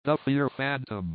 The Fear Phantom.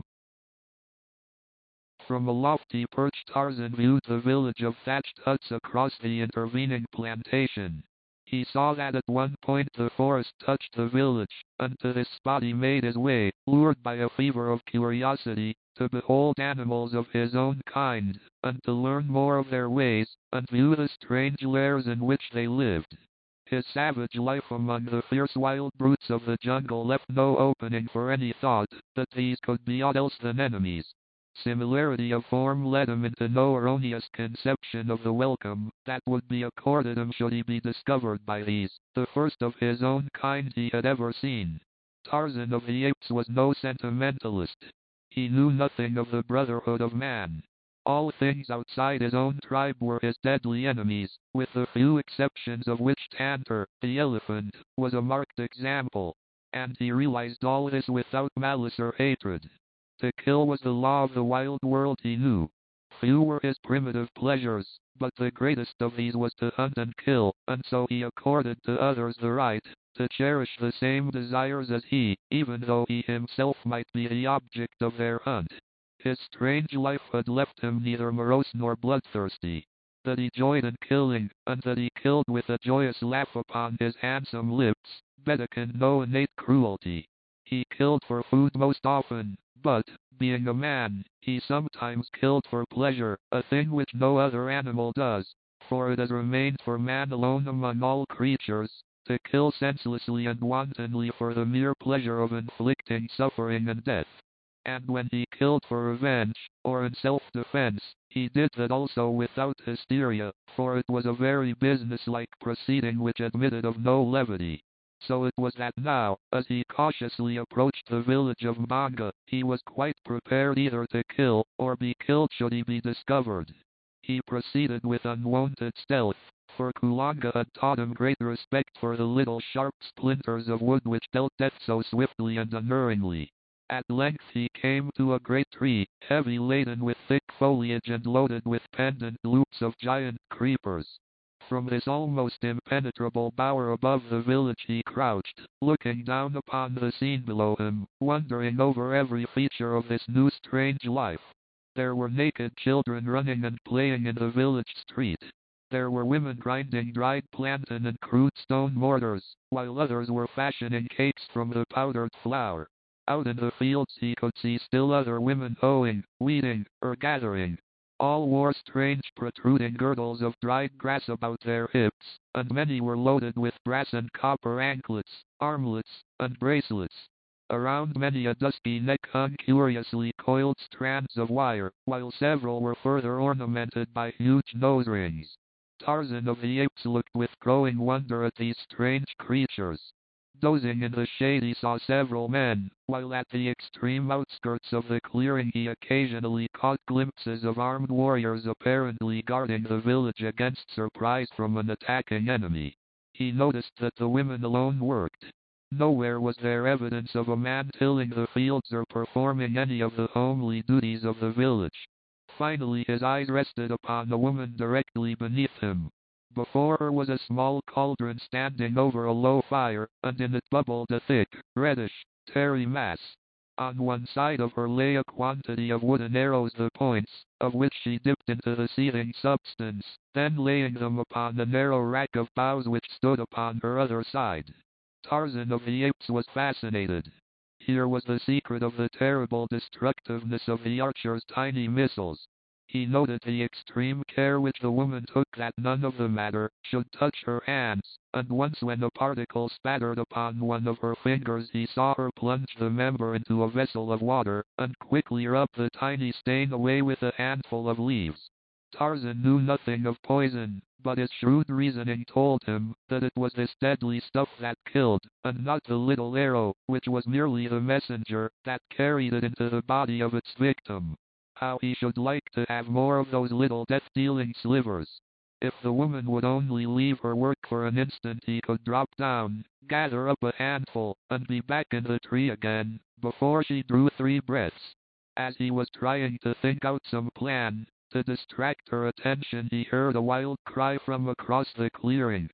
From a lofty perch Tarzan viewed the village of thatched huts across the intervening plantation. He saw that at one point the forest touched the village, and to this spot he made his way, lured by a fever of curiosity, to behold animals of his own kind, and to learn more of their ways, and view the strange lairs in which they lived. His savage life among the fierce wild brutes of the jungle left no opening for any thought that these could be aught else than enemies. Similarity of form led him into no erroneous conception of the welcome that would be accorded him should he be discovered by these, the first of his own kind he had ever seen. Tarzan of the Apes was no sentimentalist. He knew nothing of the brotherhood of man. All things outside his own tribe were his deadly enemies, with the few exceptions of which Tantor, the elephant, was a marked example. And he realized all this without malice or hatred. To kill was the law of the wild world he knew. Few were his primitive pleasures, but the greatest of these was to hunt and kill, and so he accorded to others the right to cherish the same desires as he, even though he himself might be the object of their hunt. His strange life had left him neither morose nor bloodthirsty. That he joyed in killing, and that he killed with a joyous laugh upon his handsome lips, betokened no innate cruelty. He killed for food most often, but, being a man, he sometimes killed for pleasure, a thing which no other animal does, for it has remained for man alone among all creatures, to kill senselessly and wantonly for the mere pleasure of inflicting suffering and death. And when he killed for revenge, or in self-defense, he did that also without hysteria, for it was a very businesslike proceeding which admitted of no levity. So it was that now, as he cautiously approached the village of Mbanga, he was quite prepared either to kill, or be killed should he be discovered. He proceeded with unwonted stealth, for Kulonga had taught him great respect for the little sharp splinters of wood which dealt death so swiftly and unerringly. At length he came to a great tree, heavy laden with thick foliage and loaded with pendant loops of giant creepers. From this almost impenetrable bower above the village he crouched, looking down upon the scene below him, wondering over every feature of this new strange life. There were naked children running and playing in the village street. There were women grinding dried plantain and crude stone mortars, while others were fashioning cakes from the powdered flour. Out in the fields he could see still other women hoeing, weeding, or gathering. All wore strange protruding girdles of dried grass about their hips, and many were loaded with brass and copper anklets, armlets, and bracelets. Around many a dusky neck hung curiously coiled strands of wire, while several were further ornamented by huge nose rings. Tarzan of the Apes looked with growing wonder at these strange creatures. Dozing in the shade he saw several men, while at the extreme outskirts of the clearing he occasionally caught glimpses of armed warriors apparently guarding the village against surprise from an attacking enemy. He noticed that the women alone worked. Nowhere was there evidence of a man tilling the fields or performing any of the homely duties of the village. Finally his eyes rested upon a woman directly beneath him. Before her was a small cauldron standing over a low fire, and in it bubbled a thick, reddish, tarry mass. On one side of her lay a quantity of wooden arrows the points of which she dipped into the seething substance, then laying them upon the narrow rack of boughs which stood upon her other side. Tarzan of the Apes was fascinated. Here was the secret of the terrible destructiveness of the archer's tiny missiles. He noted the extreme care which the woman took that none of the matter should touch her hands, and once when a particle spattered upon one of her fingers he saw her plunge the member into a vessel of water, and quickly rub the tiny stain away with a handful of leaves. Tarzan knew nothing of poison, but his shrewd reasoning told him that it was this deadly stuff that killed, and not the little arrow, which was merely the messenger, that carried it into the body of its victim. How he should like to have more of those little death-dealing slivers. If the woman would only leave her work for an instant he could drop down, gather up a handful, and be back in the tree again, before she drew 3 breaths. As he was trying to think out some plan to distract her attention he heard a wild cry from across the clearing.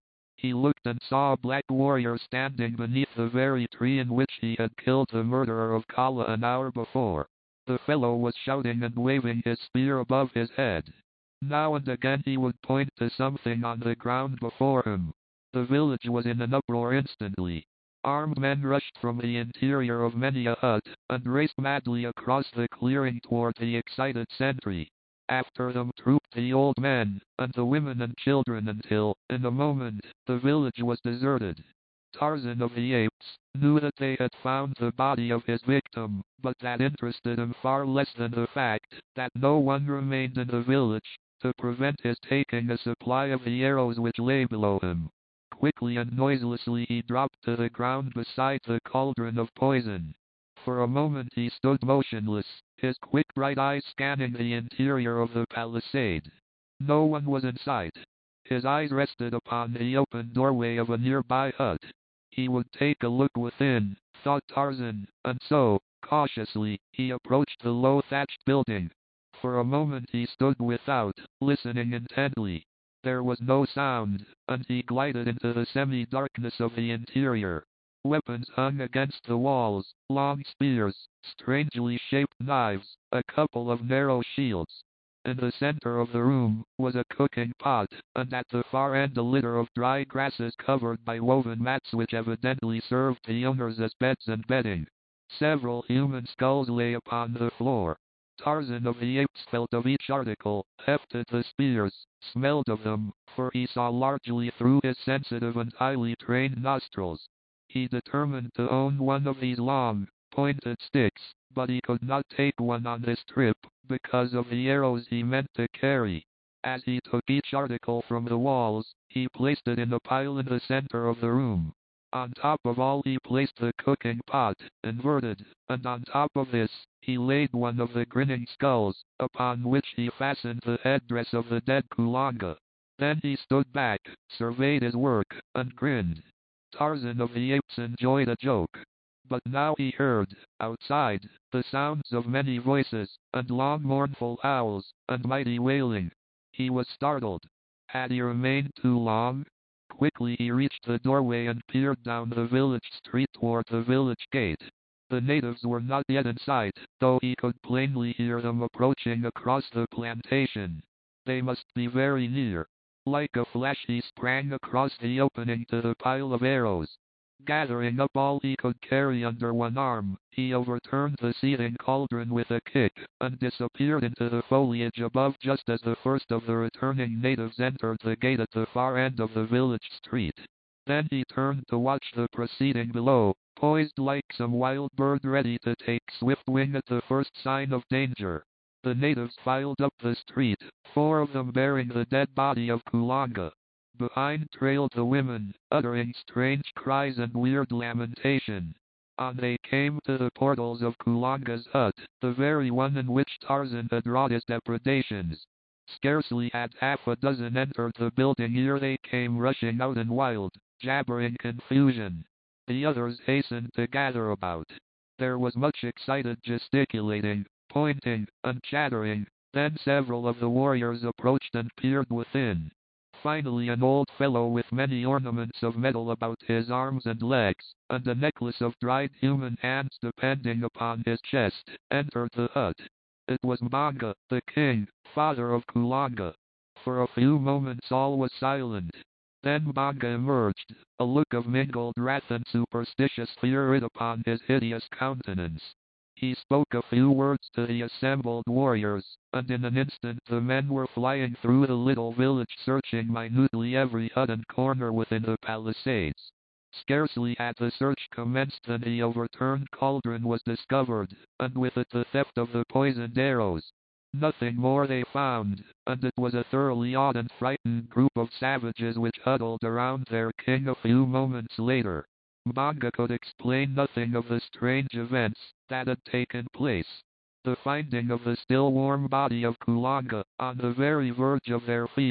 He looked and saw a black warrior standing beneath the very tree in which he had killed the murderer of Kala an hour before. The fellow was shouting and waving his spear above his head. Now and again he would point to something on the ground before him. The village was in an uproar instantly. Armed men rushed from the interior of many a hut, and raced madly across the clearing toward the excited sentry. After them trooped the old men, and the women and children until, in a moment, the village was deserted. Tarzan of the Apes knew that they had found the body of his victim, but that interested him far less than the fact that no one remained in the village to prevent his taking a supply of the arrows which lay below him. Quickly and noiselessly he dropped to the ground beside the cauldron of poison. For a moment he stood motionless, his quick bright eyes scanning the interior of the palisade. No one was in sight. His eyes rested upon the open doorway of a nearby hut. He would take a look within, thought Tarzan, and so, cautiously, he approached the low thatched building. For a moment he stood without, listening intently. There was no sound, and he glided into the semi-darkness of the interior. Weapons hung against the walls, long spears, strangely shaped knives, a couple of narrow shields. In the center of the room was a cooking pot, and at the far end a litter of dry grasses covered by woven mats which evidently served the owners as beds and bedding. Several human skulls lay upon the floor. Tarzan of the Apes felt of each article, hefted the spears, smelled of them, for he saw largely through his sensitive and highly trained nostrils. He determined to own one of these long, pointed sticks, but he could not take one on this trip, because of the arrows he meant to carry. As he took each article from the walls, he placed it in a pile in the center of the room. On top of all he placed the cooking pot, inverted, and on top of this, he laid one of the grinning skulls, upon which he fastened the headdress of the dead Kulonga. Then he stood back, surveyed his work, and grinned. Tarzan of the Apes enjoyed a joke. But now he heard, outside, the sounds of many voices, and long mournful howls, and mighty wailing. He was startled. Had he remained too long? Quickly he reached the doorway and peered down the village street toward the village gate. The natives were not yet in sight, though he could plainly hear them approaching across the plantation. They must be very near. Like a flash he sprang across the opening to the pile of arrows. Gathering up all he could carry under one arm, he overturned the seething cauldron with a kick, and disappeared into the foliage above just as the first of the returning natives entered the gate at the far end of the village street. Then he turned to watch the proceeding below, poised like some wild bird ready to take swift wing at the first sign of danger. The natives filed up the street, 4 of them bearing the dead body of Kulonga. Behind trailed the women, uttering strange cries and weird lamentation. On they came to the portals of Kulonga's hut, the very one in which Tarzan had wrought his depredations. Scarcely had half a dozen entered the building ere they came rushing out in wild, jabbering confusion. The others hastened to gather about. There was much excited gesticulating, pointing, and chattering. Then several of the warriors approached and peered within. Finally an old fellow with many ornaments of metal about his arms and legs, and a necklace of dried human hands depending upon his chest, entered the hut. It was Mbonga, the king, father of Kulonga. For a few moments all was silent. Then Mbonga emerged, a look of mingled wrath and superstitious fear writ upon his hideous countenance. He spoke a few words to the assembled warriors, and in an instant the men were flying through the little village searching minutely every hut and corner within the palisades. Scarcely had the search commenced than the overturned cauldron was discovered, and with it the theft of the poisoned arrows. Nothing more they found, and it was a thoroughly awed and frightened group of savages which huddled around their king a few moments later. Mbonga could explain nothing of the strange events that had taken place. The finding of the still warm body of Kulonga, on the very verge of their fields,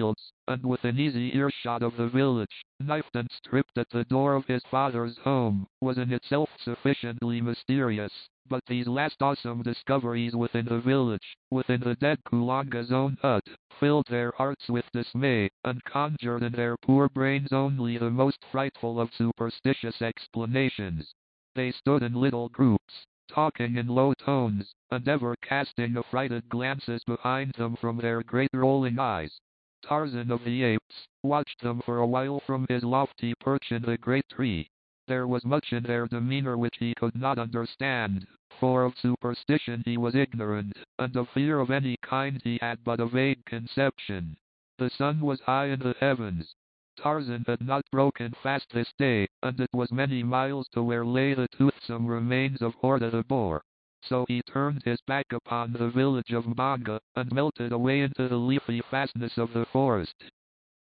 and within easy earshot of the village, knifed and stripped at the door of his father's home, was in itself sufficiently mysterious. But these last awesome discoveries within the village, within the dead Kulanga's own hut, filled their hearts with dismay, and conjured in their poor brains only the most frightful of superstitious explanations. They stood in little groups, talking in low tones, and ever casting affrighted glances behind them from their great rolling eyes. Tarzan of the Apes watched them for a while from his lofty perch in the great tree. There was much in their demeanor which he could not understand, for of superstition he was ignorant, and of fear of any kind he had but a vague conception. The sun was high in the heavens. Tarzan had not broken fast this day, and it was many miles to where lay the toothsome remains of Horta the boar. So he turned his back upon the village of Mbanga, and melted away into the leafy fastness of the forest.